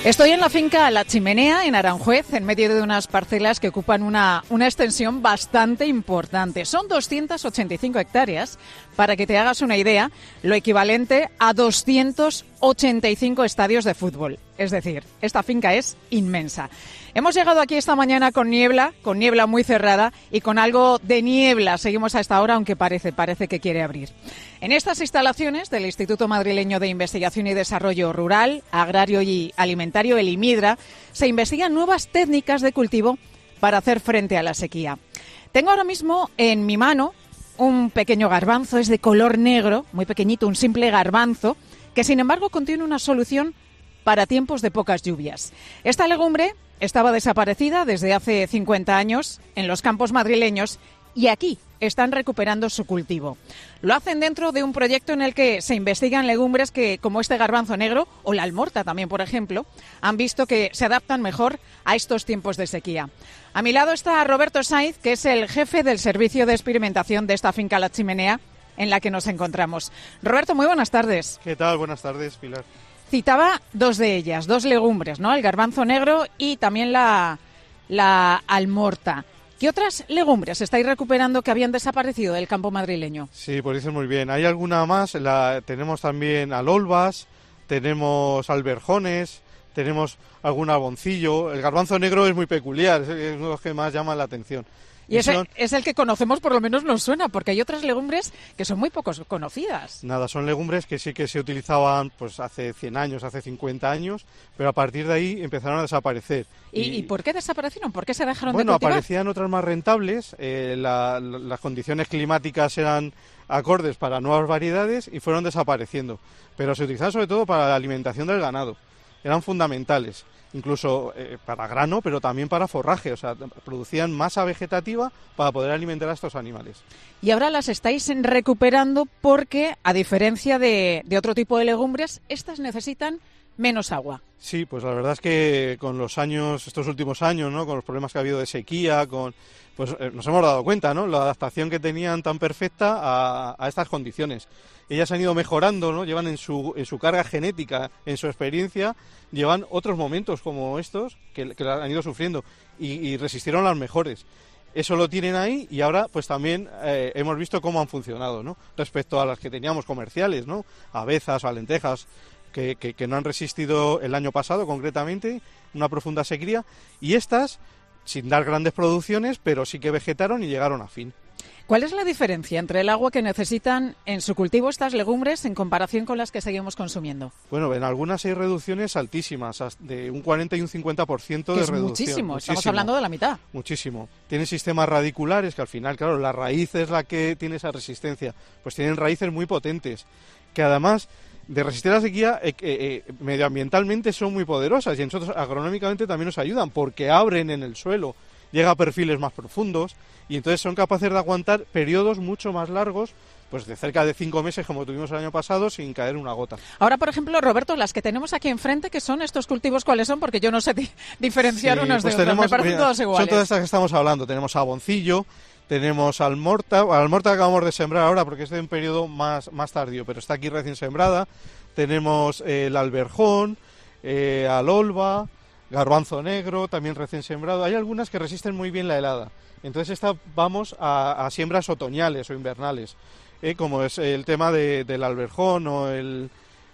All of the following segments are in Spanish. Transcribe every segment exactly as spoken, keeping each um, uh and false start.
Estoy en la finca La Chimenea, en Aranjuez, en medio de unas parcelas que ocupan una, una extensión bastante importante. Son doscientas ochenta y cinco hectáreas, para que te hagas una idea, lo equivalente a doscientos ochenta y cinco estadios de fútbol. Es decir, esta finca es inmensa. Hemos llegado aquí esta mañana con niebla, con niebla muy cerrada y con algo de niebla. Seguimos a esta hora, aunque parece, parece que quiere abrir. En estas instalaciones del Instituto Madrileño de Investigación y Desarrollo Rural, Agrario y Alimentario, el IMIDRA, se investigan nuevas técnicas de cultivo para hacer frente a la sequía. Tengo ahora mismo en mi mano un pequeño garbanzo, es de color negro, muy pequeñito, un simple garbanzo, que sin embargo contiene una solución para tiempos de pocas lluvias. Esta legumbre estaba desaparecida desde hace cincuenta años en los campos madrileños y aquí están recuperando su cultivo. Lo hacen dentro de un proyecto en el que se investigan legumbres que, como este garbanzo negro o la almorta también, por ejemplo, han visto que se adaptan mejor a estos tiempos de sequía. A mi lado está Roberto Saiz, que es el jefe del servicio de experimentación de esta finca La Chimenea en la que nos encontramos. Roberto, muy buenas tardes. ¿Qué tal? Buenas tardes, Pilar. Citaba dos de ellas, dos legumbres, ¿no? El garbanzo negro y también la, la almorta. ¿Qué otras legumbres estáis recuperando que habían desaparecido del campo madrileño? Sí, pues dices muy bien. Hay alguna más. La, tenemos también alolvas, tenemos alberjones, tenemos algún alboncillo. El garbanzo negro es muy peculiar, es uno de los que más llaman la atención. Y ese son... es el que conocemos, por lo menos nos suena, porque hay otras legumbres que son muy poco conocidas. Nada, son legumbres que sí que se utilizaban pues hace cien años, hace cincuenta años, pero a partir de ahí empezaron a desaparecer. ¿Y, y... ¿y por qué desaparecieron? ¿Por qué se dejaron bueno, de cultivar? Bueno, aparecían otras más rentables, eh, la, la, las condiciones climáticas eran acordes para nuevas variedades y fueron desapareciendo. Pero se utilizaban sobre todo para la alimentación del ganado, eran fundamentales. Incluso eh, para grano, pero también para forraje, o sea, producían masa vegetativa para poder alimentar a estos animales. Y ahora las estáis recuperando porque, a diferencia de, de otro tipo de legumbres, estas necesitan menos agua. Sí, pues la verdad es que con los años, estos últimos años, ¿no? Con los problemas que ha habido de sequía, con pues eh, nos hemos dado cuenta, ¿no? La adaptación que tenían tan perfecta a, a estas condiciones. Ellas han ido mejorando, ¿no? Llevan en su, en su carga genética, en su experiencia, llevan otros momentos como estos que, que han ido sufriendo y, y resistieron las mejores. Eso lo tienen ahí y ahora pues también eh, hemos visto cómo han funcionado, ¿no? Respecto a las que teníamos comerciales, ¿no? Avezas o lentejas que, que, que no han resistido el año pasado concretamente, una profunda sequía, y estas sin dar grandes producciones, pero sí que vegetaron y llegaron a fin. ¿Cuál es la diferencia entre el agua que necesitan en su cultivo estas legumbres en comparación con las que seguimos consumiendo? Bueno, en algunas hay reducciones altísimas, de un cuarenta y un cincuenta por ciento de es reducción. Muchísimo, muchísimo, estamos hablando de la mitad. Muchísimo. Tienen sistemas radiculares que al final, claro, la raíz es la que tiene esa resistencia. Pues tienen raíces muy potentes, que además de resistir a la sequía, eh, eh, medioambientalmente son muy poderosas y nosotros agronómicamente también nos ayudan porque abren en el suelo, llega a perfiles más profundos y entonces son capaces de aguantar periodos mucho más largos, pues de cerca de cinco meses como tuvimos el año pasado sin caer una gota. Ahora, por ejemplo, Roberto, las que tenemos aquí enfrente, ¿qué son estos cultivos? ¿Cuáles son? Porque yo no sé di- diferenciar sí, unos pues de otros, tenemos, me parecen mira, todos iguales. Son todas estas que estamos hablando, tenemos aboncillo, tenemos almorta, almorta que acabamos de sembrar ahora porque es de un periodo más, más tardío, pero está aquí recién sembrada, tenemos eh, el alberjón, eh, alolva, garbanzo negro, también recién sembrado. Hay algunas que resisten muy bien la helada. Entonces esta vamos a, a siembras otoñales o invernales, eh, como es el tema de, del alberjón o el,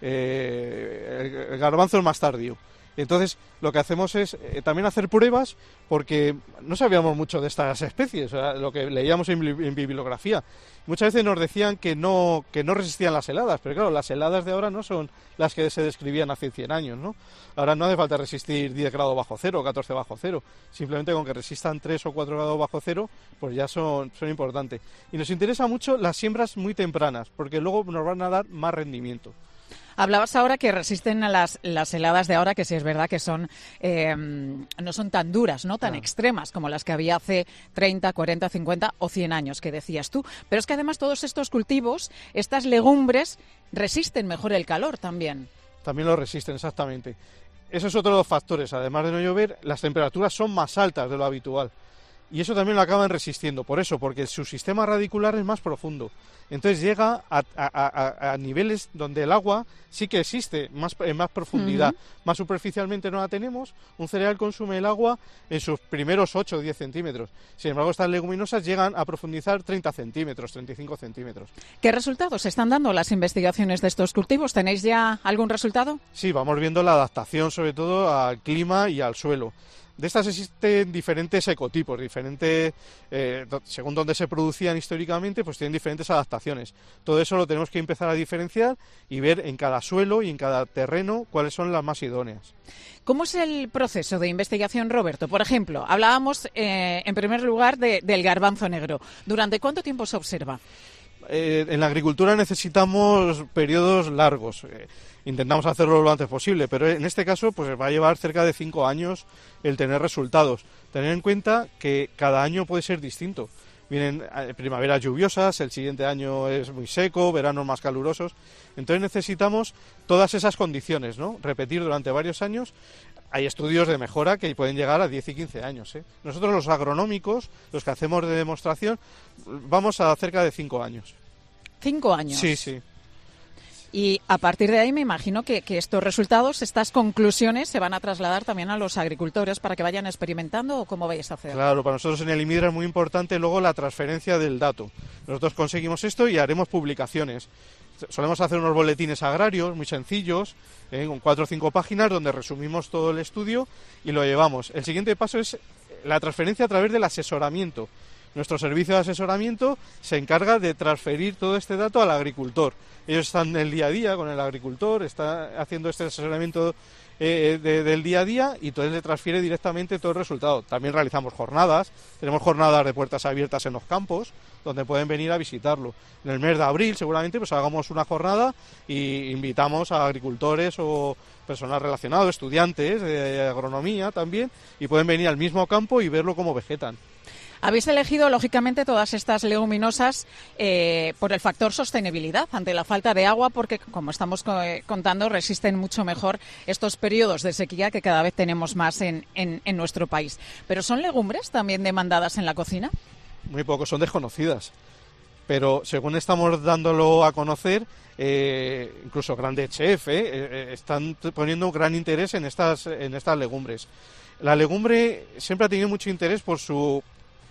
eh, el garbanzo más tardío. Entonces lo que hacemos es eh, también hacer pruebas porque no sabíamos mucho de estas especies, o sea, lo que leíamos en, en bibliografía. Muchas veces nos decían que no, que no resistían las heladas, pero claro, las heladas de ahora no son las que se describían hace cien años, ¿no? Ahora no hace falta resistir diez grados bajo cero o catorce bajo cero, simplemente con que resistan tres o cuatro grados bajo cero, pues ya son, son importantes. Y nos interesa mucho las siembras muy tempranas, porque luego nos van a dar más rendimiento. Hablabas ahora que resisten a las, las heladas de ahora, que sí es verdad que son eh, no son tan duras, no tan claro. extremas como las que había hace treinta, cuarenta, cincuenta o cien años, que decías tú. Pero es que además todos estos cultivos, estas legumbres, resisten mejor el calor también. También lo resisten, exactamente. Eso es otro de los factores. Además de no llover, las temperaturas son más altas de lo habitual. y eso también lo acaban resistiendo. Por eso, porque su sistema radicular es más profundo. Entonces llega a, a, a, a niveles donde el agua sí que existe, más, en más profundidad. Uh-huh. Más superficialmente no la tenemos. Un cereal consume el agua en sus primeros ocho o diez centímetros. Sin embargo, estas leguminosas llegan a profundizar treinta centímetros, treinta y cinco centímetros. ¿Qué resultados están dando las investigaciones de estos cultivos? ¿Tenéis ya algún resultado? Sí, vamos viendo la adaptación sobre todo al clima y al suelo. De estas existen diferentes ecotipos, diferentes, eh, según donde se producían históricamente, pues tienen diferentes adaptaciones. Todo eso lo tenemos que empezar a diferenciar y ver en cada suelo y en cada terreno cuáles son las más idóneas. ¿Cómo es el proceso de investigación, Roberto? Por ejemplo, hablábamos eh, en primer lugar de, del garbanzo negro. ¿Durante cuánto tiempo se observa? Eh, en la agricultura necesitamos periodos largos. Eh, intentamos hacerlo lo antes posible, pero en este caso pues va a llevar cerca de cinco años el tener resultados. Tener en cuenta que cada año puede ser distinto. Vienen primaveras lluviosas, el siguiente año es muy seco, veranos más calurosos. Entonces necesitamos todas esas condiciones, ¿no? Repetir durante varios años. Hay estudios de mejora que pueden llegar a diez y quince años, ¿eh? Nosotros los agronómicos, los que hacemos de demostración, vamos a cerca de cinco años. ¿Cinco años? Sí, sí. Y a partir de ahí me imagino que, que estos resultados, estas conclusiones, se van a trasladar también a los agricultores para que vayan experimentando, ¿o cómo vais a hacer? Claro, para nosotros en el IMIDRA es muy importante luego la transferencia del dato. Nosotros conseguimos esto y haremos publicaciones. Solemos hacer unos boletines agrarios muy sencillos, ¿eh? Con cuatro o cinco páginas donde resumimos todo el estudio y lo llevamos. El siguiente paso es la transferencia a través del asesoramiento. Nuestro servicio de asesoramiento se encarga de transferir todo este dato al agricultor. Ellos están en el día a día con el agricultor, está haciendo este asesoramiento eh, de, del día a día y entonces le transfiere directamente todo el resultado. También realizamos jornadas, tenemos jornadas de puertas abiertas en los campos, donde pueden venir a visitarlo. En el mes de abril seguramente pues hagamos una jornada y invitamos a agricultores o personal relacionado, estudiantes de agronomía también, y pueden venir al mismo campo y verlo cómo vegetan. Habéis elegido, lógicamente, todas estas leguminosas eh, por el factor sostenibilidad ante la falta de agua, porque, como estamos co- contando, resisten mucho mejor estos periodos de sequía que cada vez tenemos más en, en, en nuestro país. ¿Pero son legumbres también demandadas en la cocina? Muy pocos, son desconocidas. Pero según estamos dándolo a conocer, eh, incluso grandes chefs eh, eh, están poniendo gran interés en estas, en estas legumbres. La legumbre siempre ha tenido mucho interés por su...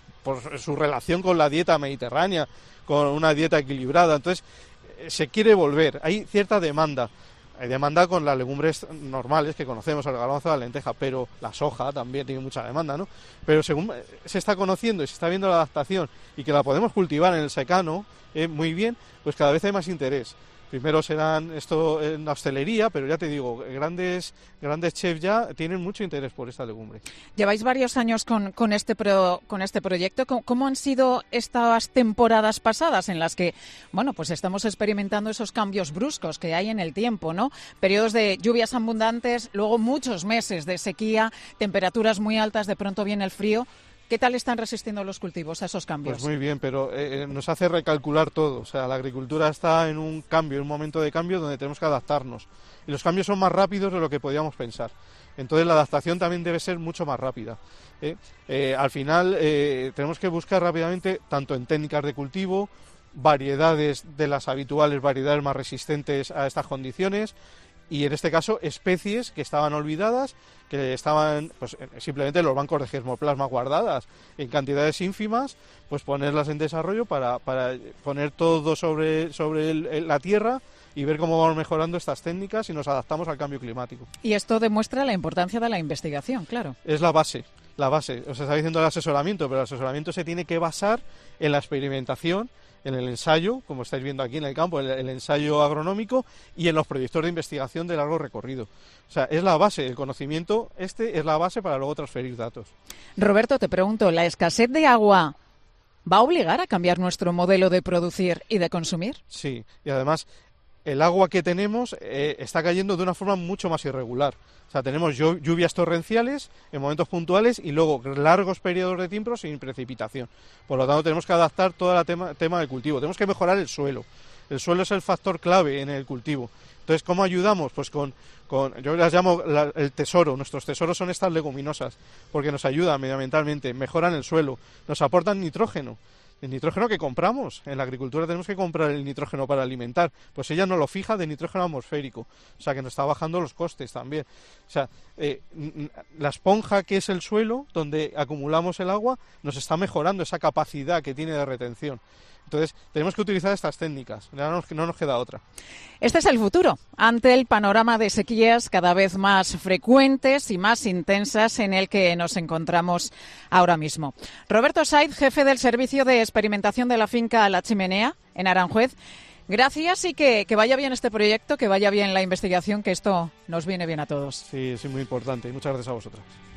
por su relación con la dieta mediterránea, con una dieta equilibrada. Entonces, se quiere volver. Hay cierta demanda. Hay demanda con las legumbres normales que conocemos, el garbanzo, la lenteja, pero la soja también tiene mucha demanda, ¿no? Pero según se está conociendo y se está viendo la adaptación y que la podemos cultivar en el secano eh, muy bien, pues cada vez hay más interés. Primero serán esto en la hostelería, pero ya te digo, grandes grandes chefs ya tienen mucho interés por esta legumbre. Lleváis varios años con, con, este, pro, con este proyecto. ¿Cómo, ¿Cómo han sido estas temporadas pasadas en las que, bueno, pues estamos experimentando esos cambios bruscos que hay en el tiempo, ¿no? Periodos de lluvias abundantes, luego muchos meses de sequía, temperaturas muy altas, de pronto viene el frío. ¿Qué tal están resistiendo los cultivos a esos cambios? Pues muy bien, pero eh, nos hace recalcular todo. O sea, la agricultura está en un cambio, en un momento de cambio donde tenemos que adaptarnos. Y los cambios son más rápidos de lo que podíamos pensar. Entonces la adaptación también debe ser mucho más rápida. ¿eh? Eh, al final eh, tenemos que buscar rápidamente, tanto en técnicas de cultivo, variedades de las habituales, variedades más resistentes a estas condiciones, y en este caso especies que estaban olvidadas, que estaban pues simplemente en los bancos de germoplasma guardadas en cantidades ínfimas, pues ponerlas en desarrollo para, para poner todo sobre, sobre el, el, la tierra y ver cómo vamos mejorando estas técnicas y nos adaptamos al cambio climático. Y esto demuestra la importancia de la investigación, claro. Es la base, la base. Os está diciendo el asesoramiento, pero el asesoramiento se tiene que basar en la experimentación, en el ensayo, como estáis viendo aquí en el campo, el, el ensayo agronómico, y en los proyectos de investigación de largo recorrido. O sea, es la base, el conocimiento este es la base para luego transferir datos. Roberto, te pregunto, ¿la escasez de agua va a obligar a cambiar nuestro modelo de producir y de consumir? Sí, y además el agua que tenemos eh, está cayendo de una forma mucho más irregular. O sea, tenemos lluvias torrenciales en momentos puntuales y luego largos periodos de tiempo sin precipitación. Por lo tanto, tenemos que adaptar todo el tema, tema del cultivo. Tenemos que mejorar el suelo. El suelo es el factor clave en el cultivo. Entonces, ¿cómo ayudamos? Pues con, con yo las llamo la, el tesoro. Nuestros tesoros son estas leguminosas, porque nos ayudan medioambientalmente, mejoran el suelo, nos aportan nitrógeno. El nitrógeno que compramos, en la agricultura tenemos que comprar el nitrógeno para alimentar, pues ella nos lo fija de nitrógeno atmosférico, o sea que nos está bajando los costes también. O sea, eh, la esponja que es el suelo, donde acumulamos el agua, nos está mejorando esa capacidad que tiene de retención. Entonces, tenemos que utilizar estas técnicas, no nos, no nos queda otra. Este es el futuro, ante el panorama de sequías cada vez más frecuentes y más intensas en el que nos encontramos ahora mismo. Roberto Saiz, jefe del Servicio de Experimentación de la finca La Chimenea, en Aranjuez, gracias y que, que vaya bien este proyecto, que vaya bien la investigación, que esto nos viene bien a todos. Sí, es muy importante. Muchas gracias a vosotras.